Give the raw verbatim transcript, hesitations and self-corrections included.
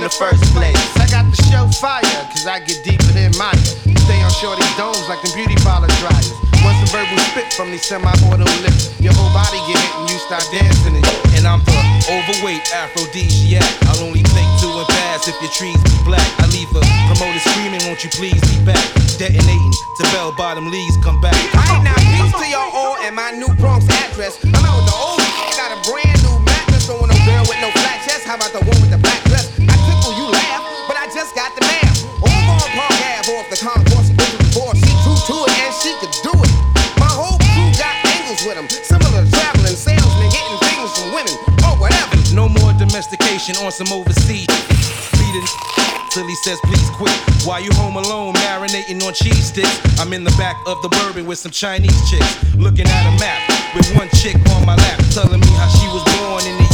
the first place. I got the show fire, cause I get deeper than Maya. Stay on shorty domes like them beauty parlor dryers. Once the verbal spit from these semi-auto lips, your whole body get hit and you start dancing. And, and I'm the overweight aphrodisiac. I'll only take two and pass if your trees be black. I leave a promoter screaming, won't you please be back? Detonating to bell bottom leaves, come back. Alright now, peace to y'all all and my new Bronx address. I'm out with the old got a brand new mattress. Don't want no girl with no flat chest. How about the one with the black dress? I tickle, you laugh, but I just got the math. Over on Park Ave off the concourse, she been before. She true to it and she could do it. My whole crew got angles with them, similar to traveling salesmen getting things from women or whatever. No more domestication on some overseas. Beating till he says please quit. While you home alone marinating on cheese sticks, I'm in the back of the Bourbon with some Chinese chicks, looking at a map with one chick on my lap, telling me how she was born in the